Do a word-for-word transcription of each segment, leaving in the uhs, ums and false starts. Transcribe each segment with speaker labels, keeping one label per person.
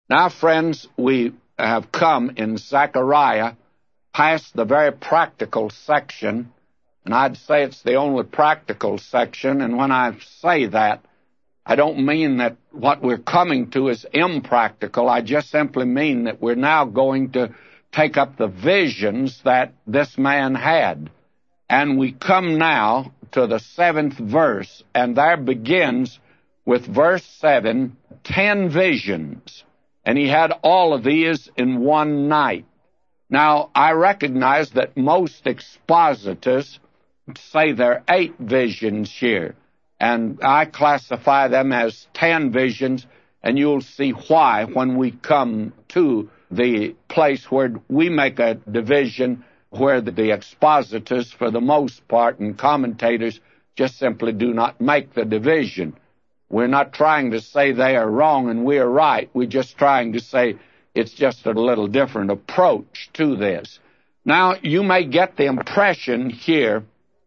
Speaker 1: Now, friends, we have come in Zechariah past the very practical section, and I'd say it's the only practical section, and when I say that, I don't mean that what we're coming to is impractical. I just simply mean that we're now going to take up the visions that this man had. And we come now to the seventh verse, and there begins with verse seven, ten visions. And he had all of these in one night. Now, I recognize that most expositors say there are eight visions here, and I classify them as ten visions, and you'll see why when we come to the place where we make a division where the expositors, for the most part, and commentators just simply do not make the division. We're not trying to say they are wrong and we are right. We're just trying to say it's just a little different approach to this. Now, you may get the impression here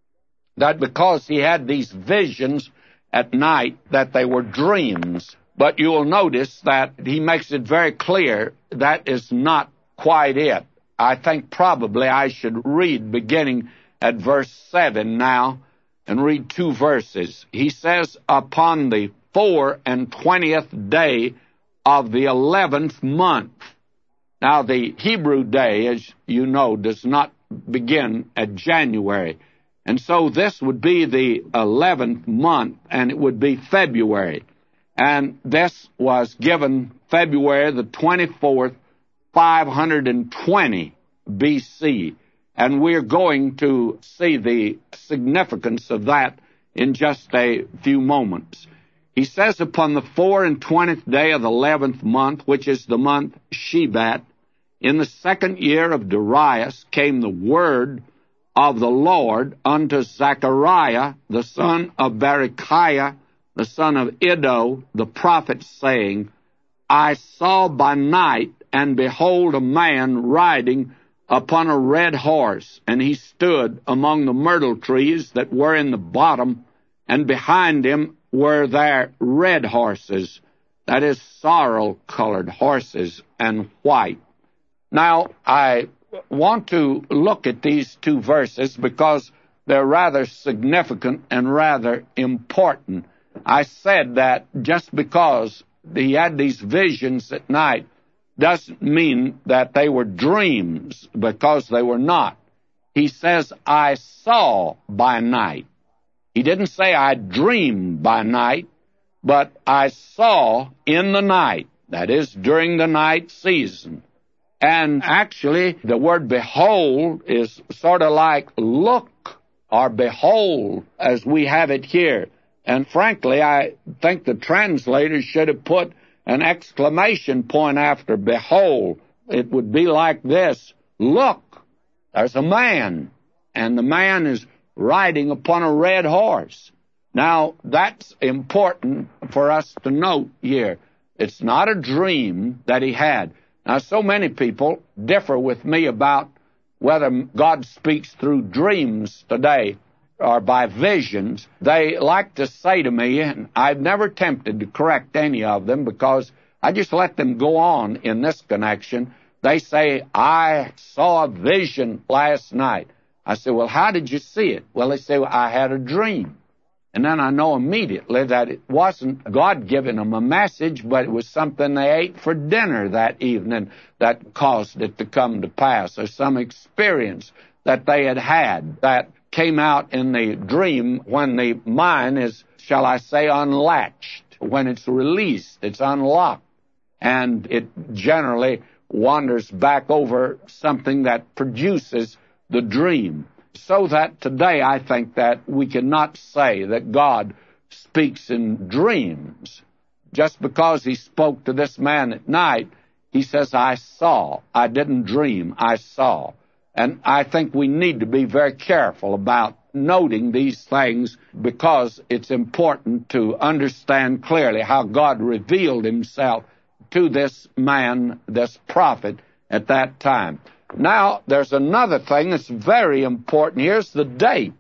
Speaker 1: that because he had these visions at night, that they were dreams. But you will notice that he makes it very clear that is not quite it. I think probably I should read beginning at verse seven now and read two verses. He says, upon the four and twentieth day of the eleventh month. Now, the Hebrew day, as you know, does not begin at January. And so this would be the eleventh month, and it would be February. And this was given February the twenty-fourth, five hundred twenty B C. And we're going to see the significance of that in just a few moments. He says, upon the four and twentieth day of the eleventh month, which is the month Shebat, in the second year of Darius came the word of the Lord unto Zechariah, the son of Berechiah, the son of Iddo, the prophet, saying, I saw by night, and behold, a man riding upon a red horse, and he stood among the myrtle trees that were in the bottom, and behind him were there red horses, that is, sorrel-colored horses, and white. Now, I want to look at these two verses because they're rather significant and rather important. I said that just because he had these visions at night doesn't mean that they were dreams, because they were not. He says, I saw by night. He didn't say I dreamed by night, but I saw in the night, that is, during the night season. And actually, the word behold is sort of like look or behold, as we have it here. And frankly, I think the translators should have put an exclamation point after behold. It would be like this: look, there's a man, and the man is riding upon a red horse. Now, that's important for us to note here. It's not a dream that he had. Now, so many people differ with me about whether God speaks through dreams today or by visions. They like to say to me, and I've never attempted to correct any of them because I just let them go on in this connection. They say, I saw a vision last night. I say, well, how did you see it? Well, they say, well, I had a dream. And then I know immediately that it wasn't God giving them a message, but it was something they ate for dinner that evening that caused it to come to pass, or some experience that they had had that came out in the dream when the mind is, shall I say, unlatched. When it's released, it's unlocked, and it generally wanders back over something that produces the dream. So that today I think that we cannot say that God speaks in dreams. Just because he spoke to this man at night, he says, I saw. I didn't dream, I saw. And I think we need to be very careful about noting these things because it's important to understand clearly how God revealed himself to this man, this prophet, at that time. Now, there's another thing that's very important. Here's the date.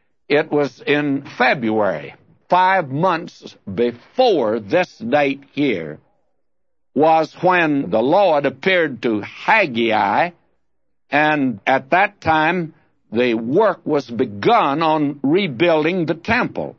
Speaker 1: It was in February, five months before this date here, was when the Lord appeared to Haggai, and at that time the work was begun on rebuilding the temple.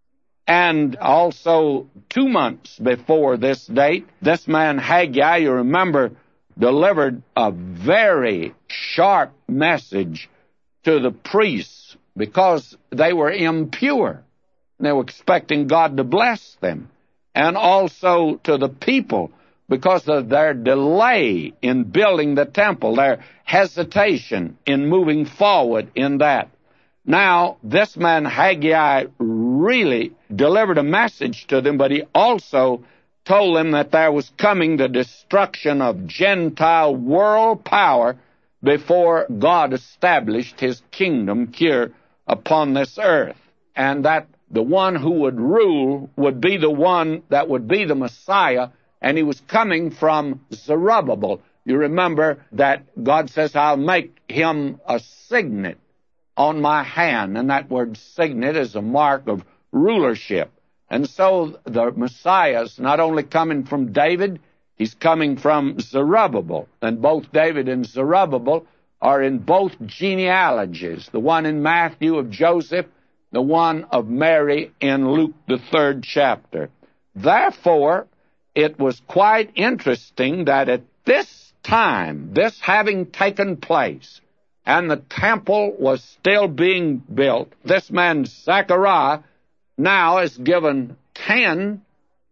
Speaker 1: And also two months before this date, this man Haggai, you remember, delivered a very sharp message to the priests because they were impure. They were expecting God to bless them. And also to the people because of their delay in building the temple, their hesitation in moving forward in that. Now, this man Haggai really delivered a message to them, but he also told them that there was coming the destruction of Gentile world power before God established his kingdom here upon this earth, and that the one who would rule would be the one that would be the Messiah, and he was coming from Zerubbabel. You remember that God says, I'll make him a signet on my hand, and that word signet is a mark of rulership. And so the Messiah is not only coming from David, he's coming from Zerubbabel. And both David and Zerubbabel are in both genealogies, the one in Matthew of Joseph, the one of Mary in Luke, the third chapter. Therefore, it was quite interesting that at this time, this having taken place, and the temple was still being built, this man Zechariah now is given ten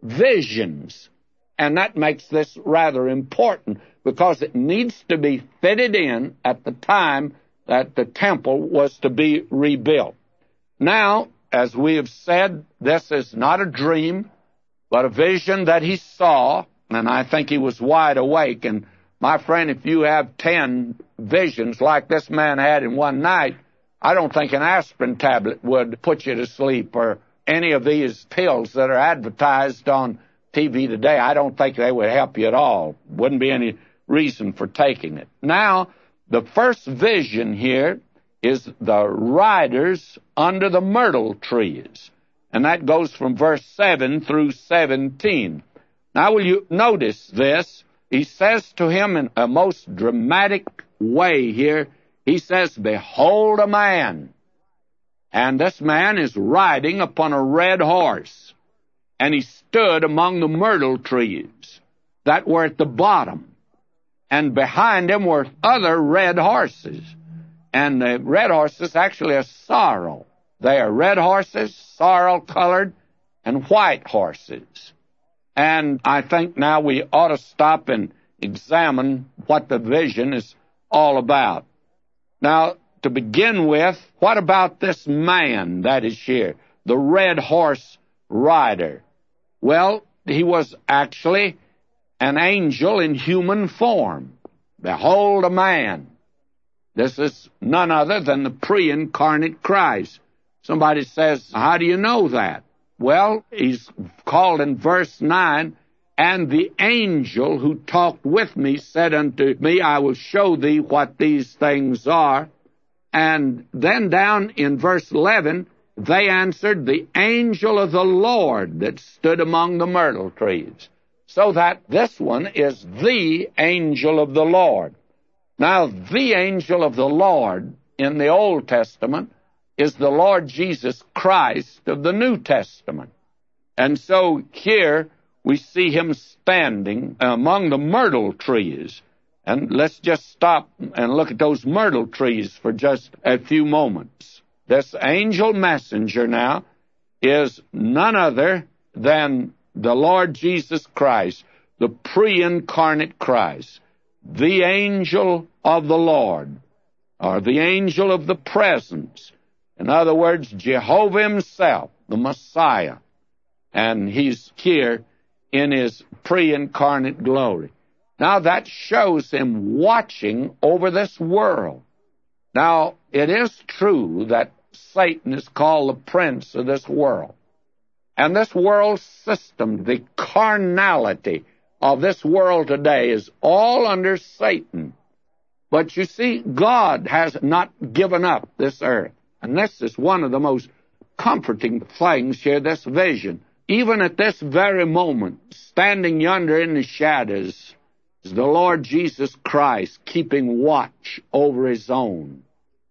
Speaker 1: visions. And that makes this rather important because it needs to be fitted in at the time that the temple was to be rebuilt. Now, as we have said, this is not a dream, but a vision that he saw, and I think he was wide awake. And my friend, if you have ten visions like this man had in one night, I don't think an aspirin tablet would put you to sleep, or any of these pills that are advertised on T V today. I don't think they would help you at all. Wouldn't be any reason for taking it. Now, the first vision here is the riders under the myrtle trees. And that goes from verse seven through seventeen. Now, will you notice this? He says to him in a most dramatic way here, he says, behold a man. And this man is riding upon a red horse. And he stood among the myrtle trees that were at the bottom. And behind him were other red horses. And the red horses actually are sorrel. They are red horses, sorrel-colored, and white horses. And I think now we ought to stop and examine what the vision is all about. Now, to begin with, what about this man that is here, the red horse rider? Well, he was actually an angel in human form. Behold a man. This is none other than the pre-incarnate Christ. Somebody says, how do you know that? Well, he's called in verse nine, and the angel who talked with me said unto me, I will show thee what these things are. And then down in verse eleven, they answered, the angel of the Lord that stood among the myrtle trees. So that this one is the angel of the Lord. Now, the angel of the Lord in the Old Testament is the Lord Jesus Christ of the New Testament. And so here we see him standing among the myrtle trees. And let's just stop and look at those myrtle trees for just a few moments. This angel messenger now is none other than the Lord Jesus Christ, the pre-incarnate Christ, the angel of the Lord, or the angel of the presence. In other words, Jehovah himself, the Messiah. And he's here in his pre-incarnate glory. Now that shows him watching over this world. Now, it is true that Satan is called the prince of this world. And this world system, the carnality of this world today is all under Satan. But you see, God has not given up this earth. And this is one of the most comforting things here, this vision. even at this very moment, standing yonder in the shadows, is the Lord Jesus Christ keeping watch over his own.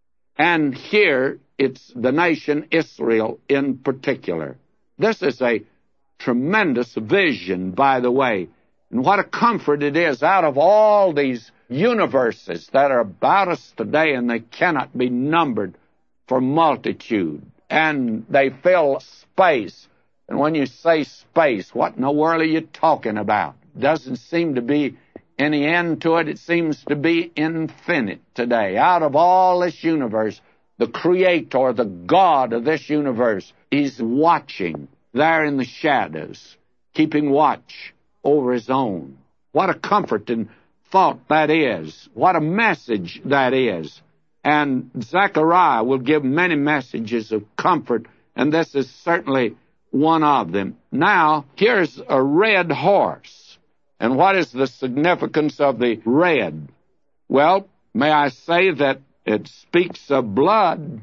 Speaker 1: And here it's the nation Israel in particular. This is a tremendous vision, by the way. And what a comfort it is out of all these universes that are about us today, and they cannot be numbered for multitude. And they fill space. And when you say space, what in the world are you talking about? Doesn't seem to be any end to it. It seems to be infinite today. Out of all this universe, the creator, the God of this universe, is watching there in the shadows, keeping watch over his own. What a comfort and thought that is. What a message that is. And Zechariah will give many messages of comfort, and this is certainly one of them. Now, here's a red horse. And what is the significance of the red? Well, may I say that it speaks of blood,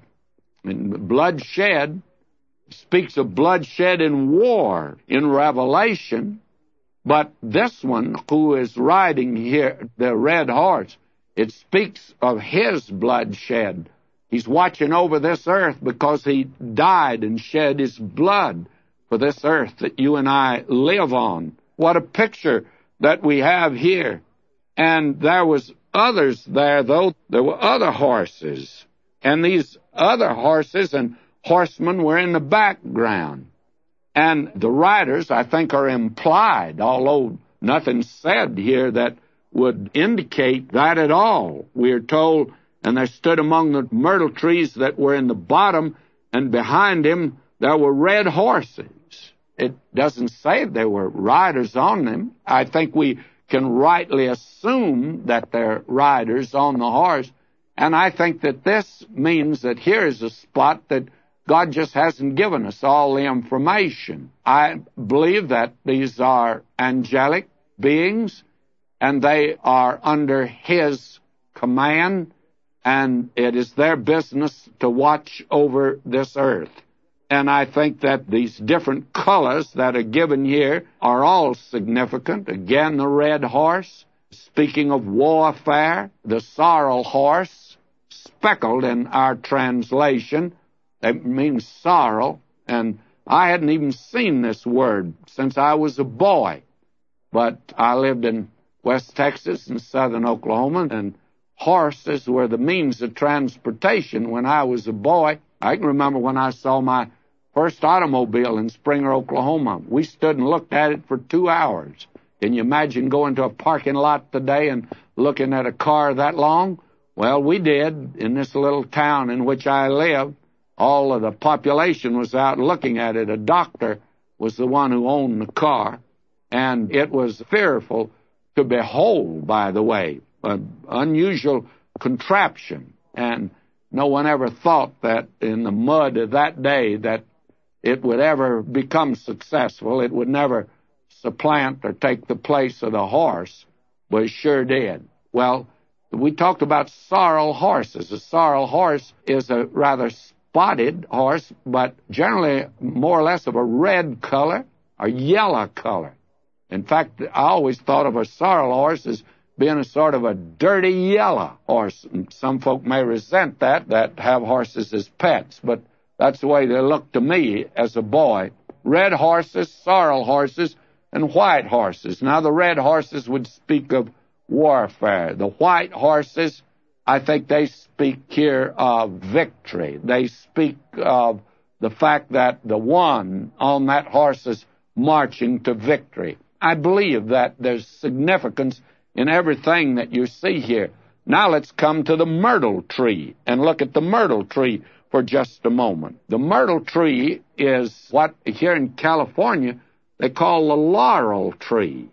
Speaker 1: and bloodshed. It speaks of bloodshed in war in Revelation. But this one, who is riding here, the red horse, it speaks of his bloodshed. He's watching over this earth because he died and shed his blood for this earth that you and I live on. What a picture that we have here. And there was others there, though. There were other horses. And these other horses and horsemen were in the background. And the riders, I think, are implied, although nothing's said here that would indicate that at all. We are told, and there stood among the myrtle trees that were in the bottom, and behind him there were red horses. It doesn't say there were riders on them. I think we can rightly assume that there are riders on the horse, and I think that this means that here is a spot that God just hasn't given us all the information. I believe that these are angelic beings, and they are under his command, and it is their business to watch over this earth. And I think that these different colors that are given here are all significant. Again, the red horse, speaking of warfare, the sorrel horse, speckled in our translation, it means sorrow, and I hadn't even seen this word since I was a boy. But I lived in West Texas and southern Oklahoma, and horses were the means of transportation when I was a boy. I can remember when I saw my first automobile in Springer, Oklahoma. We stood and looked at it for two hours. Can you imagine going to a parking lot today and looking at a car that long? Well, we did in this little town in which I lived. All of the population was out looking at it. A doctor was the one who owned the car, and it was fearful to behold, by the way, an unusual contraption. And no one ever thought that in the mud of that day that it would ever become successful. It would never supplant or take the place of the horse, but it sure did. Well, we talked about sorrel horses. A sorrel horse is a rather spotted horse, but generally more or less of a red color or yellow color. In fact, I always thought of a sorrel horse as being a sort of a dirty yellow horse. And some folk may resent that, that have horses as pets, but that's the way they looked to me as a boy. Red horses, sorrel horses, and white horses. Now, the red horses would speak of warfare. The white horses, I think they speak here of victory. They speak of the fact that the one on that horse is marching to victory. I believe that there's significance in everything that you see here. Now let's come to the myrtle tree and look at the myrtle tree for just a moment. The myrtle tree is what here in California they call the laurel tree.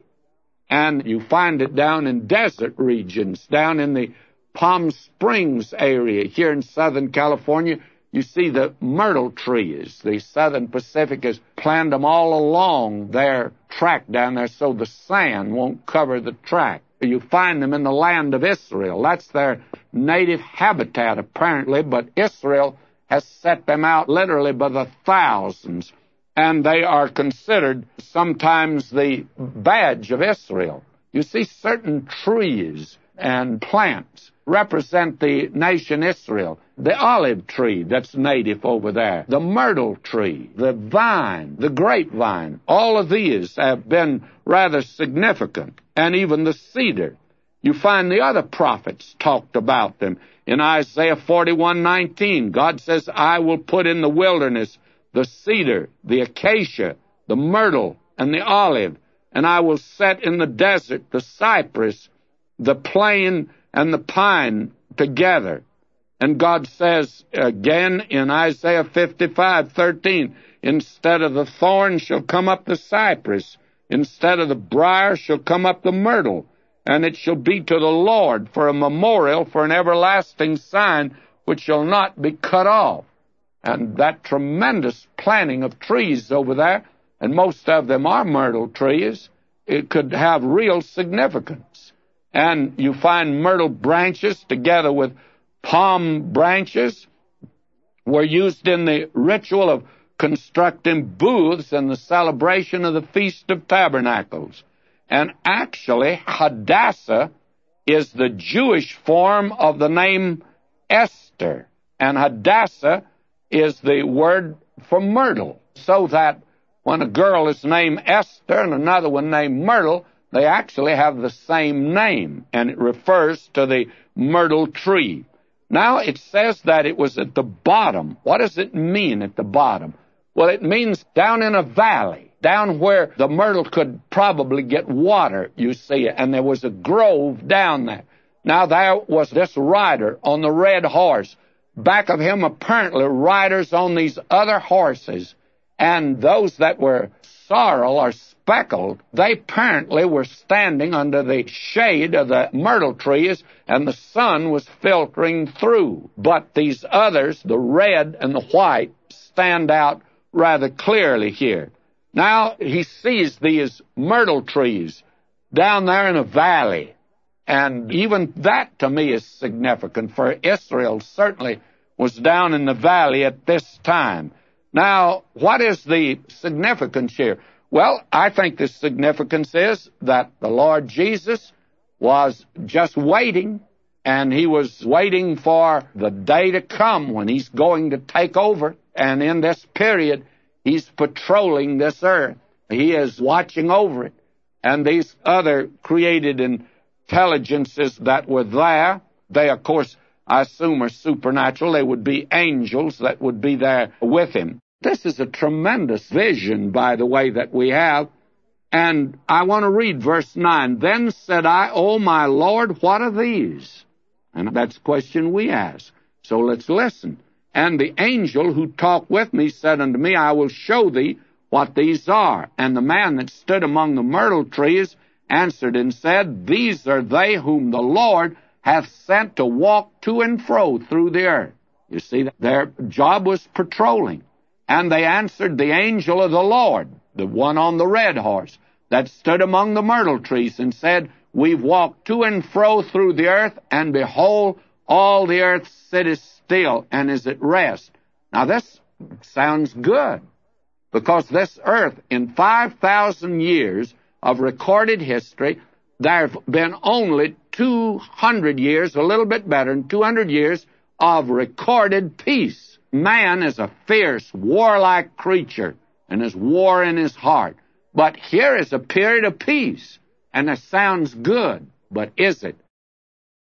Speaker 1: And you find it down in desert regions, down in the Palm Springs area. Here in Southern California, you see the myrtle trees. The Southern Pacific has planted them all along their track down there so the sand won't cover the track. You find them in the land of Israel. That's their native habitat, apparently, but Israel has set them out literally by the thousands. and they are considered sometimes the badge of Israel. You see, certain trees and plants represent the nation Israel. The olive tree that's native over there, the myrtle tree, the vine, the grapevine, all of these have been rather significant, and even the cedar. You find the other prophets talked about them. In Isaiah forty-one nineteen, God says, I will put in the wilderness the cedar, the acacia, the myrtle, and the olive, and I will set in the desert the cypress, the plane, and the pine together. And God says again in Isaiah fifty-five thirteen, instead of the thorn shall come up the cypress, instead of the briar shall come up the myrtle, and it shall be to the Lord for a memorial, for an everlasting sign, which shall not be cut off. And that tremendous planting of trees over there, and most of them are myrtle trees, it could have real significance. And you find myrtle branches together with palm branches were used in the ritual of constructing booths in the celebration of the Feast of Tabernacles. And actually, Hadassah is the Jewish form of the name Esther. And Hadassah is the word for myrtle. So that when a girl is named Esther and another one named Myrtle, they actually have the same name, and it refers to the myrtle tree. Now it says that it was at the bottom. What does it mean at the bottom? Well, it means down in a valley, down where the myrtle could probably get water, you see, and there was a grove down there. Now there was this rider on the red horse. Back of him, apparently, riders on these other horses, and those that were sorrel or speckled, they apparently were standing under the shade of the myrtle trees, and the sun was filtering through. But these others, the red and the white, stand out rather clearly here. Now he sees these myrtle trees down there in a valley, and even that to me is significant, for Israel certainly was down in the valley at this time. Now, what is the significance here? Well, I think the significance is that the Lord Jesus was just waiting, and he was waiting for the day to come when he's going to take over. And in this period, he's patrolling this earth. He is watching over it. And these other created intelligences that were there, they, of course, I assume are supernatural. They would be angels that would be there with him. This is a tremendous vision, by the way, that we have. And I want to read verse nine. Then said I, O my Lord, what are these? And that's the question we ask. So let's listen. And the angel who talked with me said unto me, I will show thee what these are. And the man that stood among the myrtle trees answered and said, These are they whom the Lord hath sent to walk to and fro through the earth. You see, their job was patrolling. And they answered the angel of the Lord, the one on the red horse, that stood among the myrtle trees, and said, We've walked to and fro through the earth, and behold, all the earth sitteth still and is at rest. Now this sounds good, because this earth, in five thousand years of recorded history, there have been only two hundred years, a little bit better than two hundred years, of recorded peace. Man is a fierce, warlike creature, and has war in his heart. But here is a period of peace, and it sounds good, but is it?